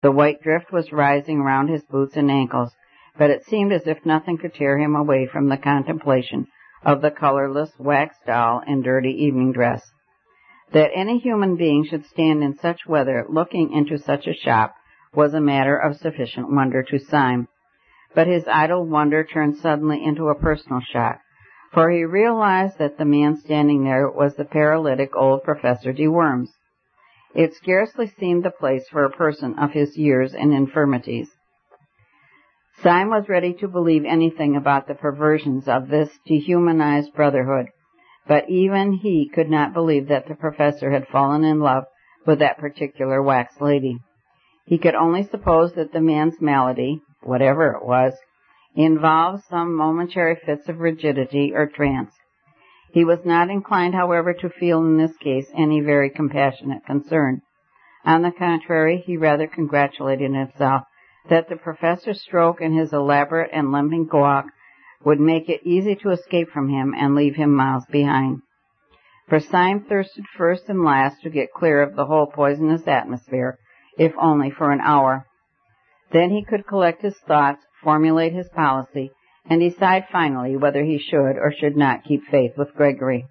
The white drift was rising round his boots and ankles, but it seemed as if nothing could tear him away from the contemplation of the colorless wax doll in dirty evening dress. That any human being should stand in such weather looking into such a shop was a matter of sufficient wonder to Syme. But his idle wonder turned suddenly into a personal shock, for he realized that the man standing there was the paralytic old Professor de Worms. It scarcely seemed the place for a person of his years and infirmities. Syme was ready to believe anything about the perversions of this dehumanized brotherhood, but even he could not believe that the professor had fallen in love with that particular wax lady. He could only suppose that the man's malady, whatever it was, involved some momentary fits of rigidity or trance. He was not inclined, however, to feel in this case any very compassionate concern. On the contrary, he rather congratulated himself that the professor's stroke and his elaborate and limping walk would make it easy to escape from him and leave him miles behind. For Syme thirsted first and last to get clear of the whole poisonous atmosphere, if only for an hour. Then he could collect his thoughts, formulate his policy, and decide finally whether he should or should not keep faith with Gregory.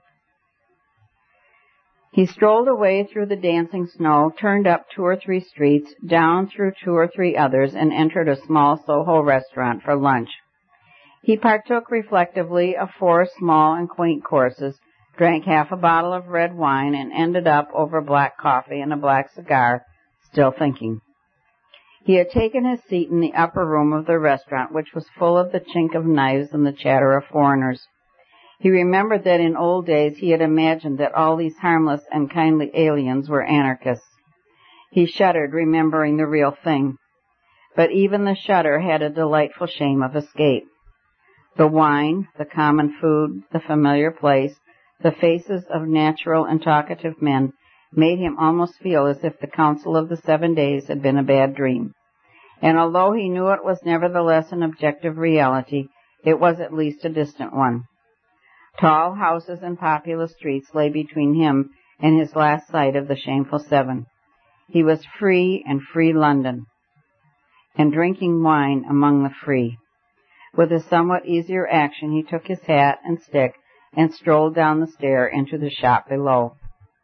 He strolled away through the dancing snow, turned up 2 or 3 streets, down through 2 or 3 others, and entered a small Soho restaurant for lunch. He partook reflectively of 4 small and quaint courses, drank half a bottle of red wine, and ended up over black coffee and a black cigar, still thinking. He had taken his seat in the upper room of the restaurant, which was full of the chink of knives and the chatter of foreigners. He remembered that in old days he had imagined that all these harmless and kindly aliens were anarchists. He shuddered, remembering the real thing. But even the shudder had a delightful shame of escape. The wine, the common food, the familiar place, the faces of natural and talkative men made him almost feel as if the Council of the 7 Days had been a bad dream. And although he knew it was nevertheless an objective reality, it was at least a distant one. Tall houses and populous streets lay between him and his last sight of the shameful 7. He was free in free London, and drinking wine among the free. With a somewhat easier action, he took his hat and stick and strolled down the stair into the shop below.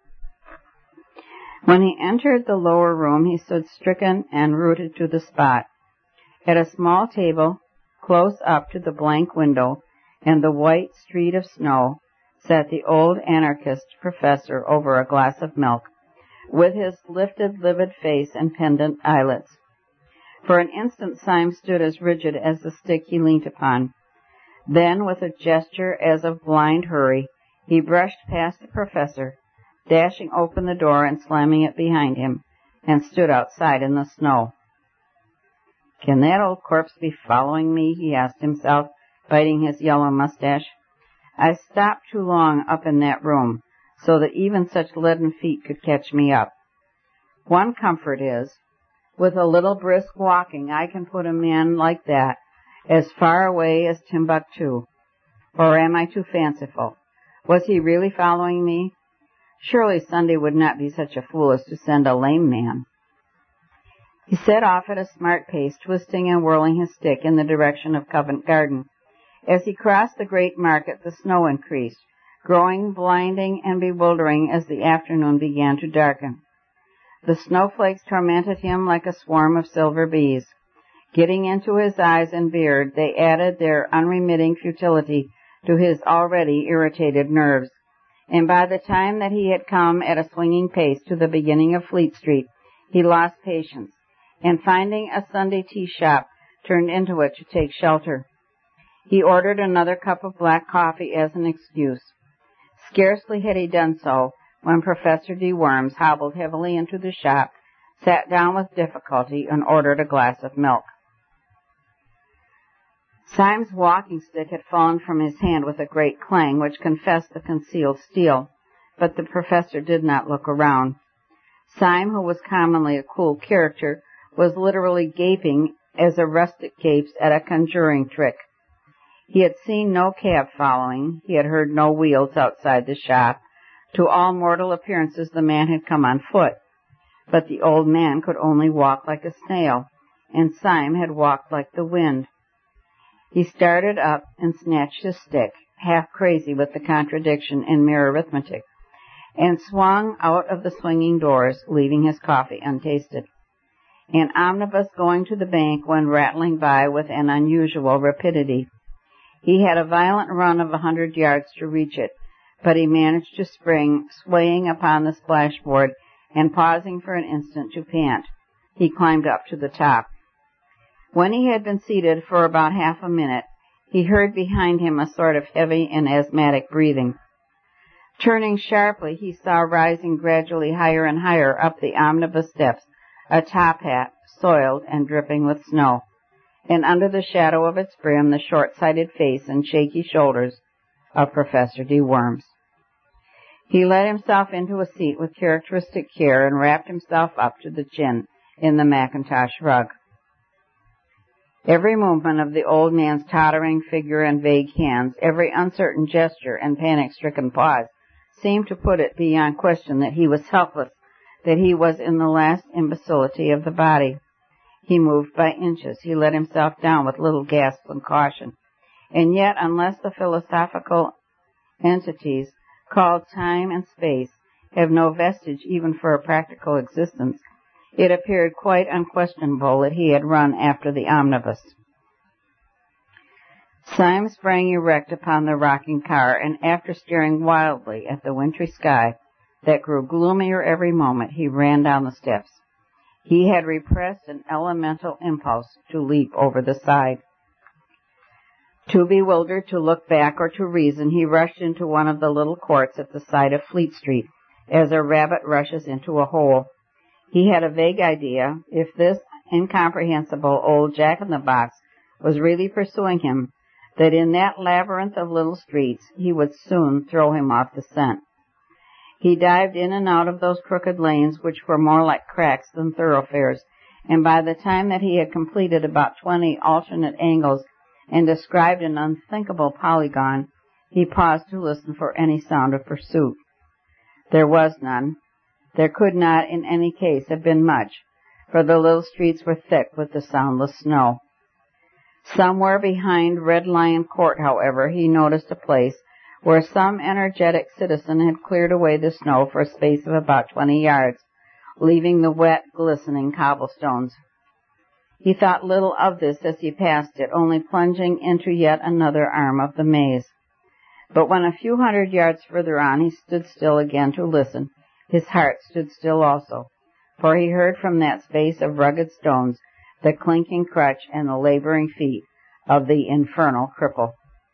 When he entered the lower room, he stood stricken and rooted to the spot. At a small table, close up to the blank window and the white street of snow, sat the old anarchist professor over a glass of milk, with his lifted, livid face and pendant eyelids. For an instant Syme stood as rigid as the stick he leant upon. Then, with a gesture as of blind hurry, he brushed past the professor, dashing open the door and slamming it behind him, and stood outside in the snow. "Can that old corpse be following me?" he asked himself, biting his yellow mustache. "I stopped too long up in that room, so that even such leaden feet could catch me up. One comfort is, with a little brisk walking I can put a man like that as far away as Timbuktu. Or am I too fanciful? Was he really following me? Surely Sunday would not be such a fool as to send a lame man." He set off at a smart pace, twisting and whirling his stick in the direction of Covent Garden. As he crossed the great market, the snow increased, growing blinding and bewildering as the afternoon began to darken. The snowflakes tormented him like a swarm of silver bees. Getting into his eyes and beard, they added their unremitting futility to his already irritated nerves. And by the time that he had come at a swinging pace to the beginning of Fleet Street, he lost patience, and finding a Sunday tea shop, turned into it to take shelter. He ordered another cup of black coffee as an excuse. Scarcely had he done so when Professor de Worms hobbled heavily into the shop, sat down with difficulty, and ordered a glass of milk. Syme's walking stick had fallen from his hand with a great clang, which confessed the concealed steel, but the professor did not look around. Syme, who was commonly a cool character, was literally gaping as a rustic gapes at a conjuring trick. He had seen no cab following. He had heard no wheels outside the shop. To all mortal appearances, the man had come on foot. but the old man could only walk like a snail, and Syme had walked like the wind. He started up and snatched his stick, half crazy with the contradiction in mere arithmetic, and swung out of the swinging doors, leaving his coffee untasted. An omnibus going to the bank went rattling by with an unusual rapidity. He had a violent run of 100 yards to reach it, but he managed to spring, swaying upon the splashboard and pausing for an instant to pant. He climbed up to the top. When he had been seated for about half a minute, he heard behind him a sort of heavy and asthmatic breathing. Turning sharply, he saw rising gradually higher and higher up the omnibus steps a top hat, soiled and dripping with snow, and under the shadow of its brim the short-sighted face and shaky shoulders of Professor de Worms. He let himself into a seat with characteristic care and wrapped himself up to the chin in the mackintosh rug. Every movement of the old man's tottering figure and vague hands, every uncertain gesture and panic-stricken pause, seemed to put it beyond question that he was helpless, that he was in the last imbecility of the body. He moved by inches. He let himself down with little gasps and caution. And yet, unless the philosophical entities called time and space have no vestige even for a practical existence, it appeared quite unquestionable that he had run after the omnibus. Syme sprang erect upon the rocking car, and after staring wildly at the wintry sky that grew gloomier every moment, he ran down the steps. He had repressed an elemental impulse to leap over the side. Too bewildered to look back or to reason, he rushed into one of the little courts at the side of Fleet Street, as a rabbit rushes into a hole. He had a vague idea, if this incomprehensible old jack-in-the-box was really pursuing him, that in that labyrinth of little streets he would soon throw him off the scent. He dived in and out of those crooked lanes which were more like cracks than thoroughfares, and by the time that he had completed about 20 alternate angles and described an unthinkable polygon, he paused to listen for any sound of pursuit. There was none. There could not, in any case, have been much, for the little streets were thick with the soundless snow. Somewhere behind Red Lion Court, however, he noticed a place where some energetic citizen had cleared away the snow for a space of about 20 yards, leaving the wet, glistening cobblestones. He thought little of this as he passed it, only plunging into yet another arm of the maze. But when a few hundred yards further on he stood still again to listen, his heart stood still also, for he heard from that space of rugged stones the clinking crutch and the laboring feet of the infernal cripple.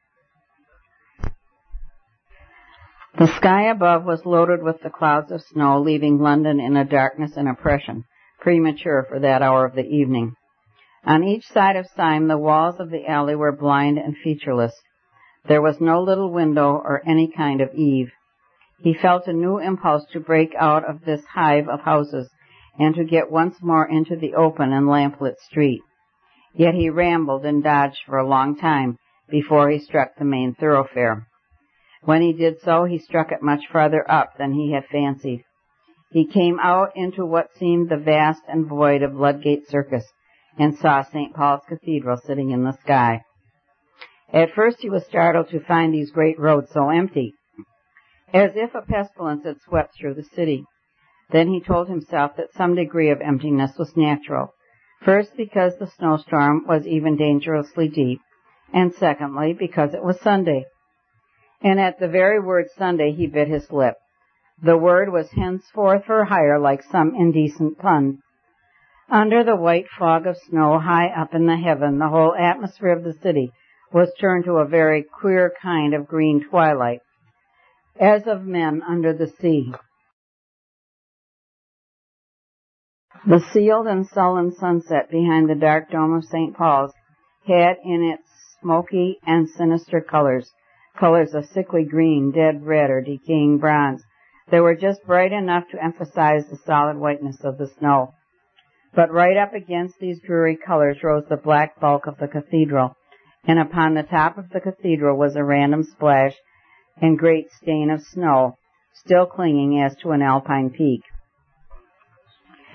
The sky above was loaded with the clouds of snow, leaving London in a darkness and oppression, premature for that hour of the evening. On each side of Syme, the walls of the alley were blind and featureless. There was no little window or any kind of eave. He felt a new impulse to break out of this hive of houses and to get once more into the open and lamplit street. Yet he rambled and dodged for a long time before he struck the main thoroughfare. When he did so, he struck it much farther up than he had fancied. He came out into what seemed the vast and void of Ludgate Circus, and saw St. Paul's Cathedral sitting in the sky. At first he was startled to find these great roads so empty, as if a pestilence had swept through the city. Then he told himself that some degree of emptiness was natural, first because the snowstorm was even dangerously deep, and secondly because it was Sunday. And at the very word Sunday he bit his lip. The word was henceforth for hire like some indecent pun. Under the white fog of snow high up in the heaven, the whole atmosphere of the city was turned to a very queer kind of green twilight, as of men under the sea. The sealed and sullen sunset behind the dark dome of St. Paul's had in its smoky and sinister colors of sickly green, dead red, or decaying bronze, that were just bright enough to emphasize the solid whiteness of the snow. But right up against these dreary colors rose the black bulk of the cathedral, and upon the top of the cathedral was a random splash and great stain of snow, still clinging as to an alpine peak.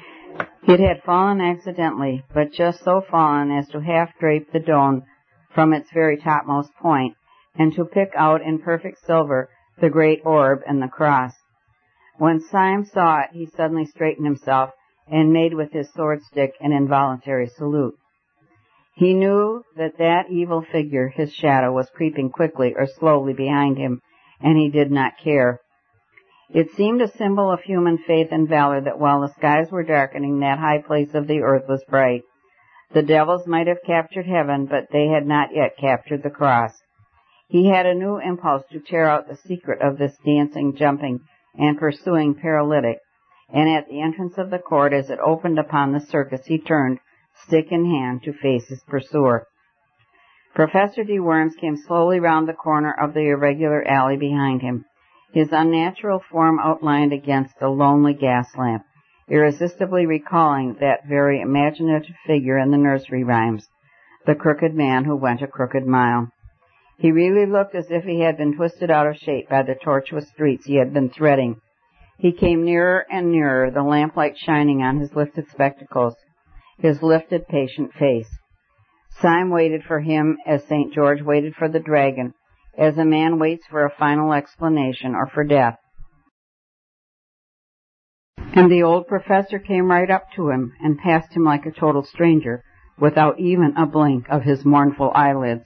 It had fallen accidentally, but just so fallen as to half-drape the dome from its very topmost point, and to pick out in perfect silver the great orb and the cross. When Syme saw it, he suddenly straightened himself and made with his sword-stick an involuntary salute. He knew that that evil figure, his shadow, was creeping quickly or slowly behind him, and he did not care. It seemed a symbol of human faith and valor that while the skies were darkening, that high place of the earth was bright. The devils might have captured heaven, but they had not yet captured the cross. He had a new impulse to tear out the secret of this dancing, jumping, and pursuing paralytic, and at the entrance of the court, as it opened upon the circus, he turned, stick in hand, to face his pursuer. Professor de Worms came slowly round the corner of the irregular alley behind him, his unnatural form outlined against a lonely gas lamp, irresistibly recalling that very imaginative figure in the nursery rhymes, the crooked man who went a crooked mile. He really looked as if he had been twisted out of shape by the tortuous streets he had been threading. He came nearer and nearer, the lamplight shining on his lifted spectacles, his lifted, patient face. Syme waited for him as St. George waited for the dragon, as a man waits for a final explanation or for death. And the old professor came right up to him and passed him like a total stranger, without even a blink of his mournful eyelids.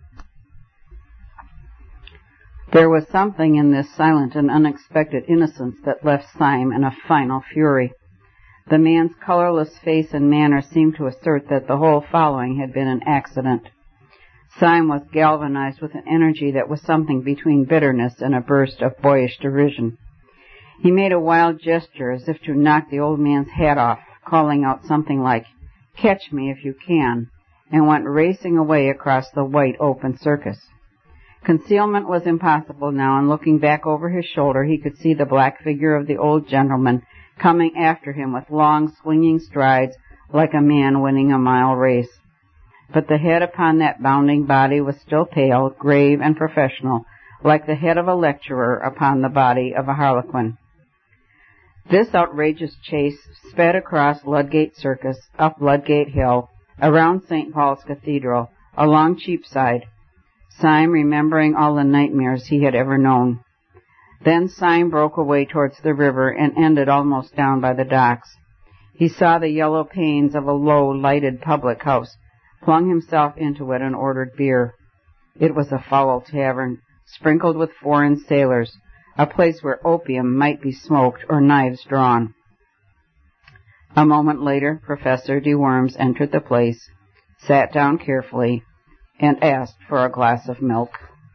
There was something in this silent and unexpected innocence that left Syme in a final fury. The man's colorless face and manner seemed to assert that the whole following had been an accident. Syme was galvanized with an energy that was something between bitterness and a burst of boyish derision. He made a wild gesture as if to knock the old man's hat off, calling out something like, "Catch me if you can," and went racing away across the white open circus. Concealment was impossible now, and looking back over his shoulder, he could see the black figure of the old gentleman coming after him with long, swinging strides like a man winning a mile race. But the head upon that bounding body was still pale, grave, and professional, like the head of a lecturer upon the body of a harlequin. This outrageous chase sped across Ludgate Circus, up Ludgate Hill, around St. Paul's Cathedral, along Cheapside, Syme remembering all the nightmares he had ever known. Then Syme broke away towards the river and ended almost down by the docks. He saw the yellow panes of a low, lighted public house, flung himself into it and ordered beer. It was a foul tavern, sprinkled with foreign sailors, a place where opium might be smoked or knives drawn. A moment later, Professor de Worms entered the place, sat down carefully, and asked for a glass of milk.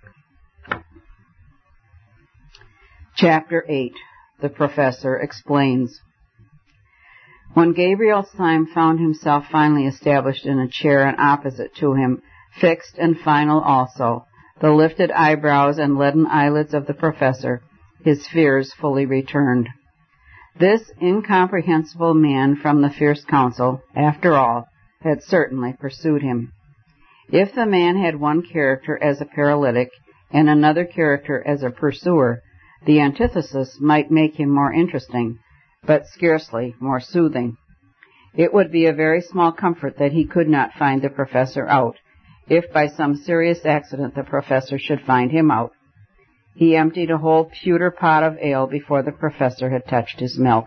Chapter 8. The Professor Explains. When Gabriel Syme found himself finally established in a chair and opposite to him, fixed and final also, the lifted eyebrows and leaden eyelids of the professor, his fears fully returned. This incomprehensible man from the fierce council, after all, had certainly pursued him. If the man had one character as a paralytic and another character as a pursuer, the antithesis might make him more interesting, but scarcely more soothing. It would be a very small comfort that he could not find the professor out, if by some serious accident the professor should find him out. He emptied a whole pewter pot of ale before the professor had touched his milk.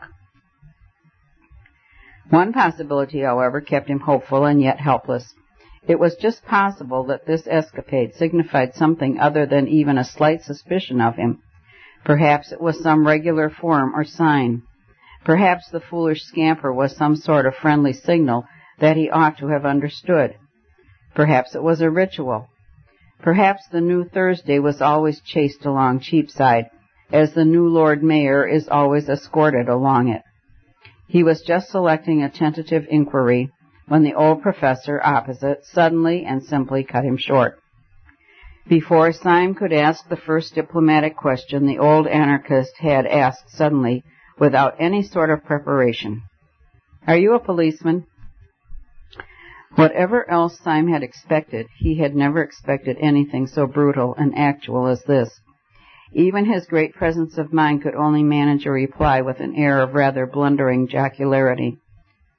One possibility, however, kept him hopeful and yet helpless. It was just possible that this escapade signified something other than even a slight suspicion of him. Perhaps it was some regular form or sign. Perhaps the foolish scamper was some sort of friendly signal that he ought to have understood. Perhaps it was a ritual. Perhaps the new Thursday was always chased along Cheapside, as the new Lord Mayor is always escorted along it. He was just selecting a tentative inquiry when the old professor opposite suddenly and simply cut him short. Before Syme could ask the first diplomatic question, the old anarchist had asked suddenly, without any sort of preparation, "Are you a policeman?" Whatever else Syme had expected, he had never expected anything so brutal and actual as this. Even his great presence of mind could only manage a reply with an air of rather blundering jocularity.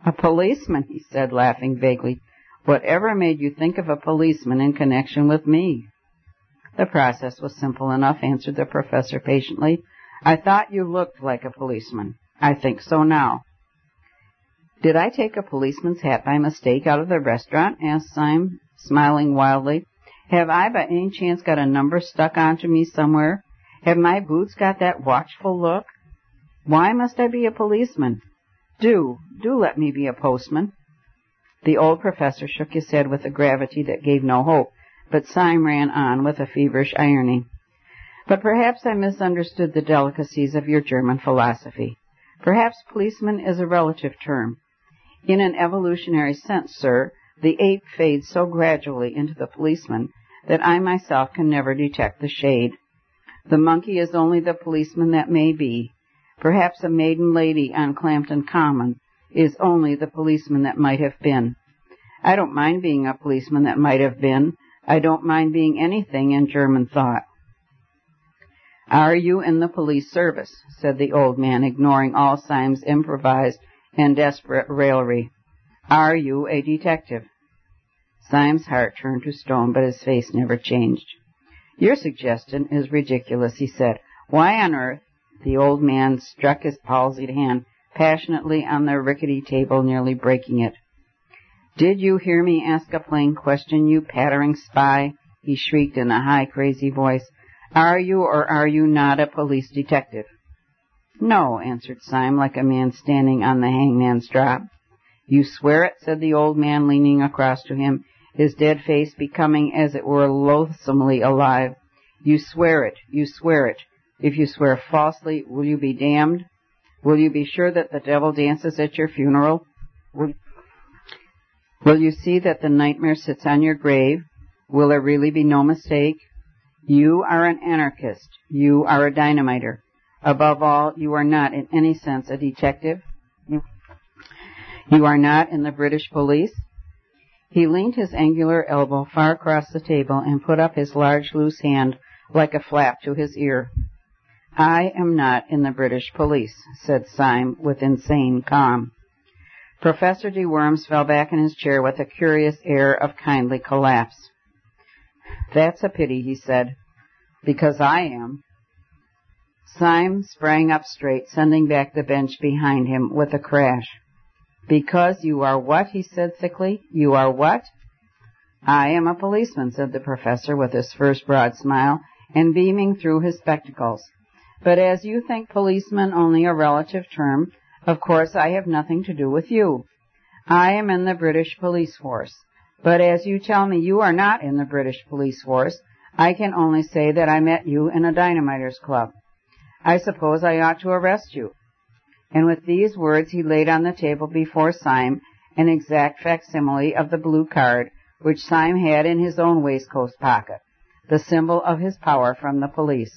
A policeman, he said, laughing vaguely. Whatever made you think of a policeman in connection with me? The process was simple enough, answered the professor patiently. I thought you looked like a policeman. I think so now. Did I take a policeman's hat by mistake out of the restaurant? Asked Syme, smiling wildly. Have I by any chance got a number stuck onto me somewhere? Have my boots got that watchful look? Why must I be a policeman? Do let me be a postman. The old professor shook his head with a gravity that gave no hope, but Syme ran on with a feverish irony. But perhaps I misunderstood the delicacies of your German philosophy. Perhaps policeman is a relative term. In an evolutionary sense, sir, the ape fades so gradually into the policeman that I myself can never detect the shade. The monkey is only the policeman that may be. Perhaps a maiden lady on Clampton Common is only the policeman that might have been. I don't mind being a policeman that might have been. I don't mind being anything in German thought. Are you in the police service? Said the old man, ignoring all Syme's improvised and desperate raillery. Are you a detective? Syme's heart turned to stone, but his face never changed. Your suggestion is ridiculous, he said. Why on earth? The old man struck his palsied hand passionately on the rickety table, nearly breaking it. Did you hear me ask a plain question, you pattering spy? He shrieked in a high, crazy voice. Are you or are you not a police detective? No, answered Syme, like a man standing on the hangman's drop. You swear it? Said the old man, leaning across to him, his dead face becoming as it were loathsomely alive. You swear it, you swear it. If you swear falsely, will you be damned? Will you be sure that the devil dances at your funeral? Will you see that the nightmare sits on your grave? Will there really be no mistake? You are an anarchist. You are a dynamiter. Above all, you are not in any sense a detective. You are not in the British police. He leaned his angular elbow far across the table and put up his large loose hand like a flap to his ear. I am not in the British police, said Syme with insane calm. Professor de Worms fell back in his chair with a curious air of kindly collapse. That's a pity, he said, because I am. Syme sprang up straight, sending back the bench behind him with a crash. Because you are what? He said thickly. You are what? I am a policeman, said the professor with his first broad smile, and beaming through his spectacles. But as you think policeman only a relative term, of course I have nothing to do with you. I am in the British police force. But as you tell me you are not in the British police force, I can only say that I met you in a dynamiters club. I suppose I ought to arrest you. And with these words he laid on the table before Syme an exact facsimile of the blue card which Syme had in his own waistcoat pocket, the symbol of his power from the police.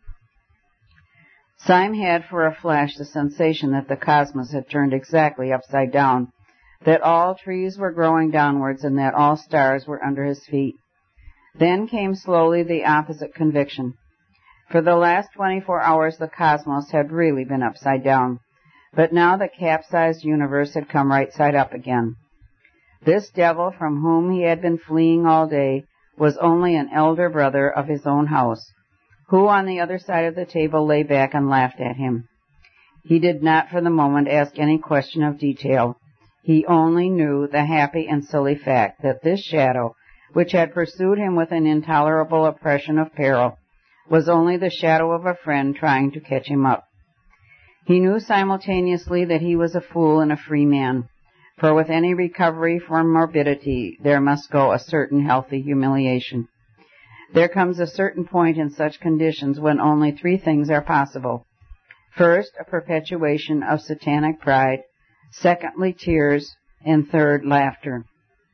Syme had for a flash the sensation that the cosmos had turned exactly upside down, that all trees were growing downwards and that all stars were under his feet. Then came slowly the opposite conviction. For the last 24 hours the cosmos had really been upside down, but now the capsized universe had come right side up again. This devil from whom he had been fleeing all day was only an elder brother of his own house, who on the other side of the table lay back and laughed at him. He did not for the moment ask any question of detail. He only knew the happy and silly fact that this shadow, which had pursued him with an intolerable oppression of peril, was only the shadow of a friend trying to catch him up. He knew simultaneously that he was a fool and a free man, for with any recovery from morbidity there must go a certain healthy humiliation. There comes a certain point in such conditions when only three things are possible. First, a perpetuation of satanic pride. Secondly, tears. And third, laughter.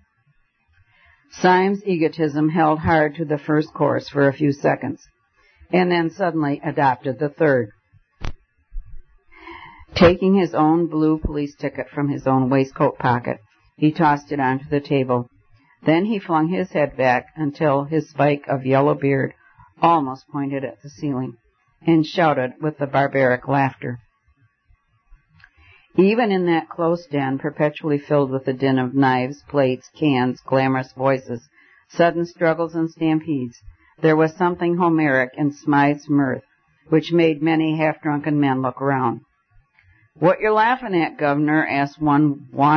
Syme's egotism held hard to the first course for a few seconds, and then suddenly adopted the third. Taking his own blue police ticket from his own waistcoat pocket, he tossed it onto the table. Then he flung his head back until his spike of yellow beard almost pointed at the ceiling, and shouted with the barbaric laughter. Even in that close den, perpetually filled with the din of knives, plates, cans, clamorous voices, sudden struggles and stampedes, there was something Homeric in Smythe's mirth, which made many half-drunken men look around. "What you're laughing at, Governor?" asked one